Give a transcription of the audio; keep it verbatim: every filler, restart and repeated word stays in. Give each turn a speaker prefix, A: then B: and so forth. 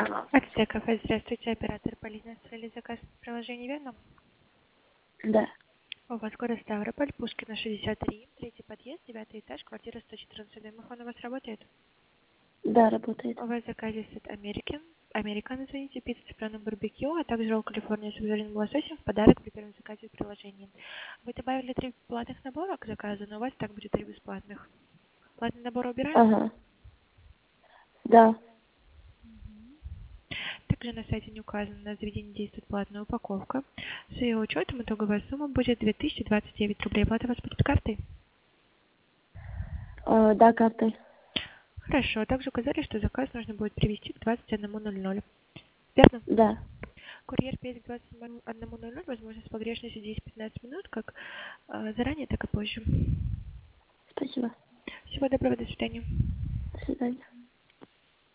A: Отсек кафе, здравствуйте, оператор Полина. Оставили заказ в приложении, верно?
B: Да,
A: У вас город Ставрополь, Пушкина, шестьдесят три, третий подъезд, девятый этаж, квартира сто четырнадцать. Домофон у вас работает?
B: да, работает.
A: У вас в заказе сет American, American, извините, пицца с цыпленым барбекю, а также ролл Калифорния с обжаренным лососем в подарок при первом заказе в приложении. Вы добавили три платных набора к заказу, но у вас так будет три бесплатных. Платный набор убираем?
B: Ага, да,
A: Также на сайте не указано, на заведении действует платная упаковка. С ее учетом итоговая сумма будет две тысячи двадцать девять рублей. Плата у вас будет картой?
B: э, да, картой.
A: Хорошо. Также указали, что заказ нужно будет привезти к двадцать одному ноль ноль. Верно?
B: Да,
A: Курьер приедет к двадцать одному ноль ноль, возможно, с погрешностью десять-пятнадцать минут, как э, заранее, так и позже.
B: спасибо.
A: Всего доброго, до свидания.
B: До свидания.